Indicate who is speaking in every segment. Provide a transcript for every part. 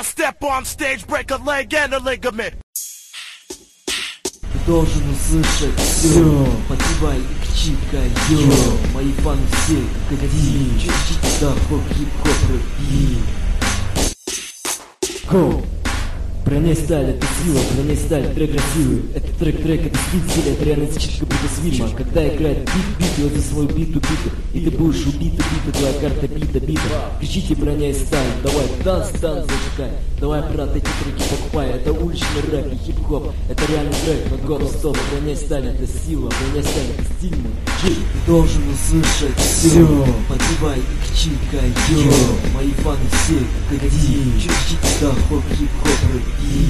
Speaker 1: I step on stage, break a leg and a ligament.
Speaker 2: Ты должен услышать все, подпевай и кричи кайо. Мои фаны все как один, чуть-чуть хоп, хип-хоп, рэп. Броня сталь, это сила, броня сталь, трек красивый. Это трек, это стиль, это реально читка будто с когда играет бит, я за свою биту, и ты будешь убита, твоя карта бита. Кричите броня и сталь, давай танц, зажигай. Давай, брат, эти треки покупай. Это уличный рэп и хип-хоп, это реальный трек, но гоп-стоп. Броня и сталь, это сила, броня и сталь, это стиль мой. Ты должен услышать все, подпевай и кричи кайо. Мои фаны все как один, чуть-чуть хоп, хип-хоп, рэп.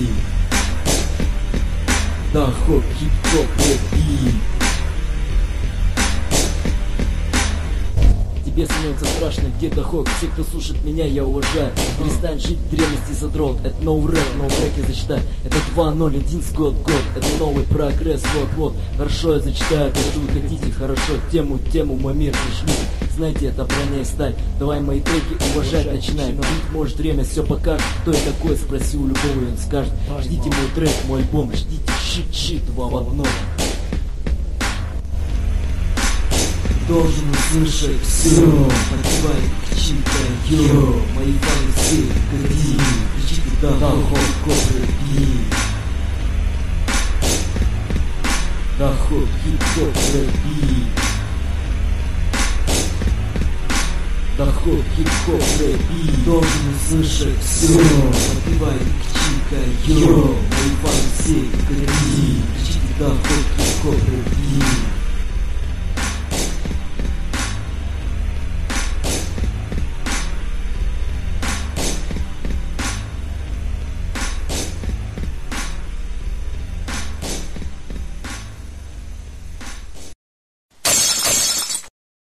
Speaker 2: Да, хоп, хип-хоп, рэп. Тебе становится страшно, где-то хок. Все, кто слушает меня, я уважаю. Перестань жить в древности, задрот. Это no rap, я зачитаю. Это 2-0-1 год. Это новый прогресс, вот. Хорошо, я зачитаю, то, что вы хотите. Хорошо, тему, мой мир, пришли. Знаете, это броня и сталь. Давай мои треки уважать начинаем. Быть может, время все покажет. Кто я такой, спроси у любого, и он скажет. Ждите мой трек, мой альбом, ждите щит в одном. Должен услышать все, подпевай, кричи кайо. Мои фаны все как один, кричите да, хоп, рэп. Да, хоп, хип-хоп, рэп. Да, хоп, хип-хоп, рэп. Должен услышать все, подпевай, кричи кайо. Мои фаны все как один, кричите да, хоп, хип-хоп, рэп.